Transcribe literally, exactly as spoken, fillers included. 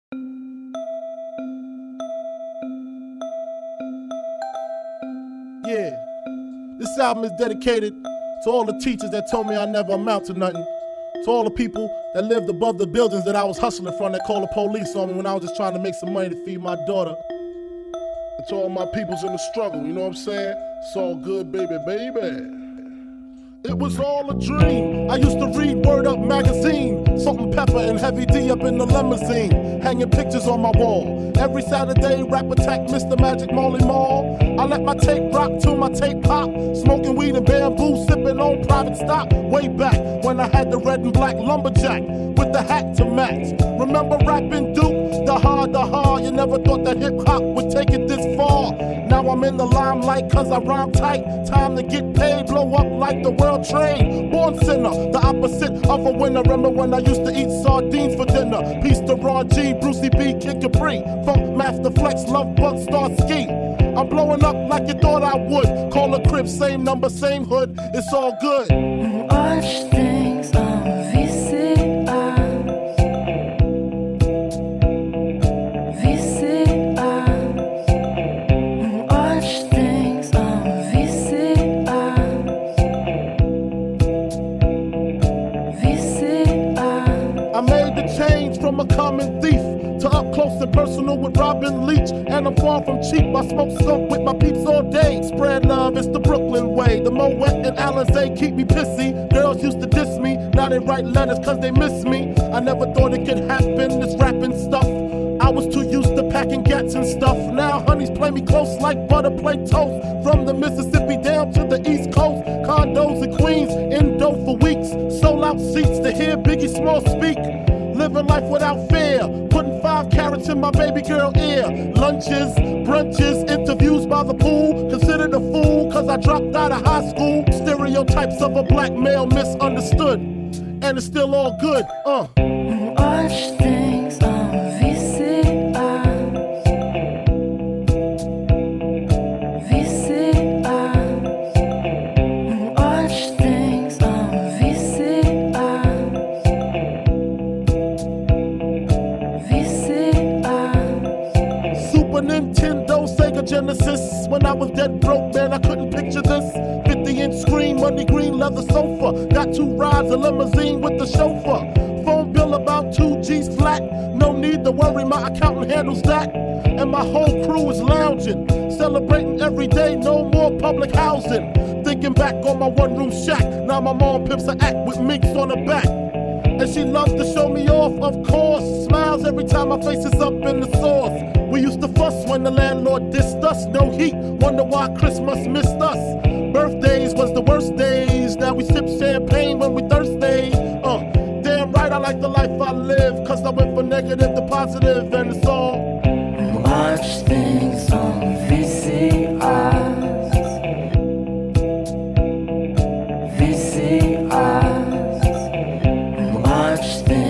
Yeah, this album is dedicated to all the teachers that told me I never amount to nothing. To all the people that lived above the buildings that I was hustling from that called the police on me when I was just trying to make some money to feed my daughter. And to all my peoples in the struggle, you know what I'm saying? It's all good, baby, baby. It was all a dream. I used to read Word Up magazine, Salt and Pepper and Heavy D up in the limousine, hanging pictures on my wall. Every Saturday, Rap Attack, Mister Magic, Molly Mall. I let my tape rock till my tape pop, smoking weed and bamboo, sipping on private stock. Way back when I had the red and black lumberjack with the hat to match. Remember rapping Duke? The hard, the hard. You never thought that hip hop would take it this far. Now I'm in the limelight cause I rhyme tight. Time to get paid, blow up like the world trade. Born sinner, the opposite of a winner. Remember when I used to eat sardines for dinner? Peace to Ron G, Brucey B, Kid Capri, Funk Master Flex, Love Bug, Star Ski. I'm blowing up like you thought I would. Call a crib, same number, same hood. It's all good. Watch things on V C R. V C R. Watch things on V C R. V C R. I made the change from a common thief to up close and personal with Robin Leach. And I'm far from cheap. I smoke skunk with my peeps all day. Spread love, it's the Brooklyn way. The Moet and Alizé keep me pissy. Girls used to diss me, now they write letters cause they miss me. I never thought it could happen, this rapping stuff. I was too used to packing gats and stuff. Now honeys play me close like butter play toast. From the Mississippi down to the East Coast. Condos in Queens, indo for weeks. Sold out seats to hear Biggie Small speak. Living life without fear, putting five carats in my baby girl ear. Lunches, brunches, interviews by the pool. Considered a fool cause I dropped out of high school. Stereotypes of a black male misunderstood. And it's still all good, uh. Watch things on V C R. V C R. Watch things on V C R. V C R. Super Nintendo, Sega Genesis. When I was dead broke, man, I couldn't picture this. fifty inch screen, money green leather sofa. Got two rides, a limousine with the chauffeur. Phone bill about two G's flat. No need to worry, my accountant handles that. And my whole crew is lounging, celebrating every day, no more public housing. Thinking back on my one room shack. Now my mom pimps a act with minks on her back. And she loves to show me off, of course. Smiles every time my face is up in the sauce. We used to fuss when the landlord dissed us. No heat, wonder why Christmas missed us. Birthdays was the worst days. Now we sip champagne when we thirsty. Uh, damn right I like the life I live. Cause I went from negative to positive and it's all. Watch things on V C R. V C R. Watch things.